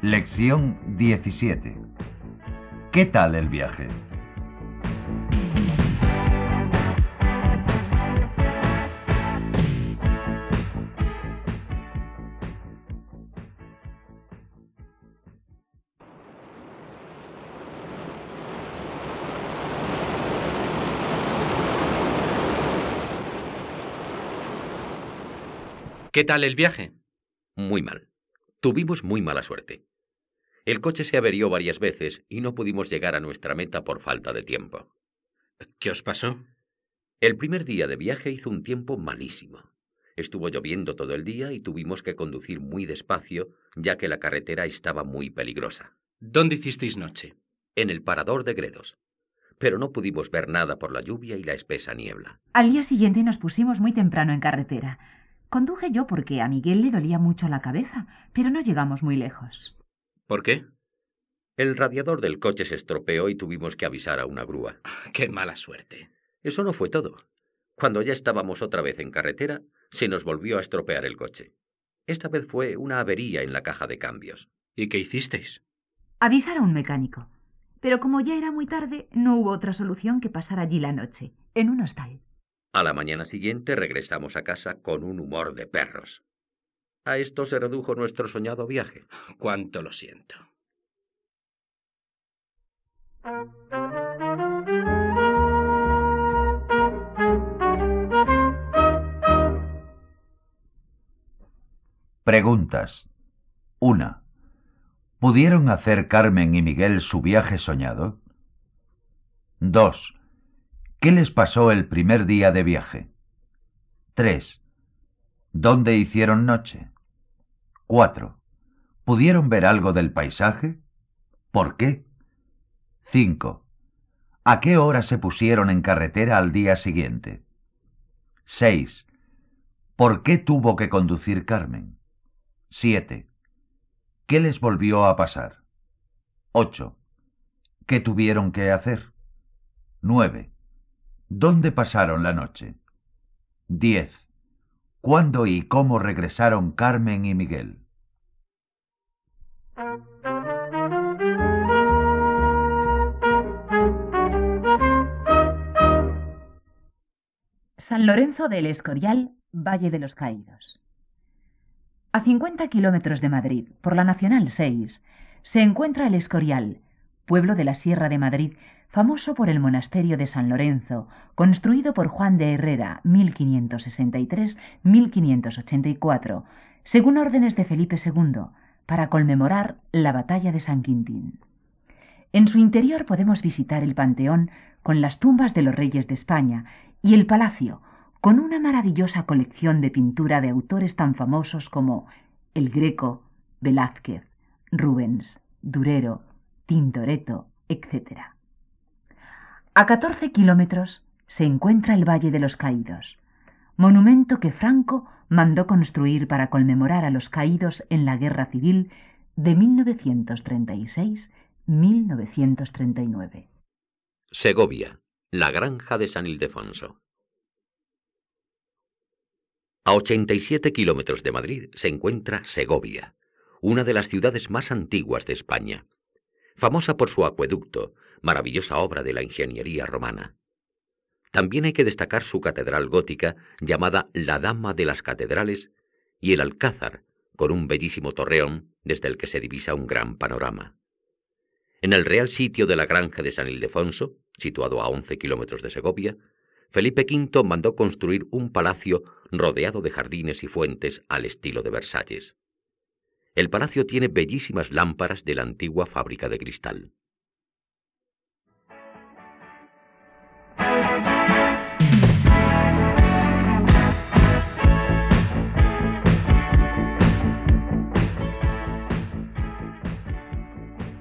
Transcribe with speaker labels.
Speaker 1: Lección 17. ¿Qué tal el viaje?
Speaker 2: ¿Qué tal el viaje?
Speaker 3: Muy mal. Tuvimos muy mala suerte. El coche se averió varias veces y no pudimos llegar a nuestra meta por falta de tiempo.
Speaker 2: ¿Qué os pasó?
Speaker 3: El primer día de viaje hizo un tiempo malísimo. Estuvo lloviendo todo el día y tuvimos que conducir muy despacio, ya que la carretera estaba muy peligrosa.
Speaker 2: ¿Dónde hicisteis noche?
Speaker 3: En el parador de Gredos. Pero no pudimos ver nada por la lluvia y la espesa niebla.
Speaker 4: Al día siguiente nos pusimos muy temprano en carretera. Conduje yo porque a Miguel le dolía mucho la cabeza, pero no llegamos muy lejos.
Speaker 2: ¿Por qué?
Speaker 3: El radiador del coche se estropeó y tuvimos que avisar a una grúa.
Speaker 2: ¡Qué mala suerte!
Speaker 3: Eso no fue todo. Cuando ya estábamos otra vez en carretera, se nos volvió a estropear el coche. Esta vez fue una avería en la caja de cambios.
Speaker 2: ¿Y qué hicisteis?
Speaker 4: Avisar a un mecánico. Pero como ya era muy tarde, no hubo otra solución que pasar allí la noche, en un hostal.
Speaker 3: A la mañana siguiente regresamos a casa con un humor de perros. A esto se redujo nuestro soñado viaje.
Speaker 2: Cuánto lo siento.
Speaker 1: Preguntas. 1. ¿Pudieron hacer Carmen y Miguel su viaje soñado? 2. ¿Qué les pasó el primer día de viaje? 3. ¿Dónde hicieron noche? 4. ¿Pudieron ver algo del paisaje? ¿Por qué? 5. ¿A qué hora se pusieron en carretera al día siguiente? 6. ¿Por qué tuvo que conducir Carmen? 7. ¿Qué les volvió a pasar? 8. ¿Qué tuvieron que hacer? 9. ¿Dónde pasaron la noche? 10. ¿Cuándo y cómo regresaron Carmen y Miguel?
Speaker 4: San Lorenzo del Escorial, Valle de los Caídos. A 50 kilómetros de Madrid, por la Nacional 6, se encuentra el Escorial, pueblo de la Sierra de Madrid, famoso por el monasterio de San Lorenzo, construido por Juan de Herrera, 1563-1584, según órdenes de Felipe II, para conmemorar la batalla de San Quintín. En su interior podemos visitar el Panteón con las tumbas de los reyes de España y el Palacio, con una maravillosa colección de pintura de autores tan famosos como El Greco, Velázquez, Rubens, Durero, Tintoretto, etc. A 14 kilómetros se encuentra el Valle de los Caídos, monumento que Franco mandó construir para conmemorar a los caídos en la Guerra Civil de 1936-1939.
Speaker 3: Segovia, la granja de San Ildefonso. A 87 kilómetros de Madrid se encuentra Segovia, una de las ciudades más antiguas de España, famosa por su acueducto, maravillosa obra de la ingeniería romana. También hay que destacar su catedral gótica, llamada la Dama de las Catedrales, y el Alcázar, con un bellísimo torreón desde el que se divisa un gran panorama. En el real sitio de la granja de San Ildefonso, situado a 11 kilómetros de Segovia, Felipe V mandó construir un palacio rodeado de jardines y fuentes al estilo de Versalles. El palacio tiene bellísimas lámparas de la antigua fábrica de cristal.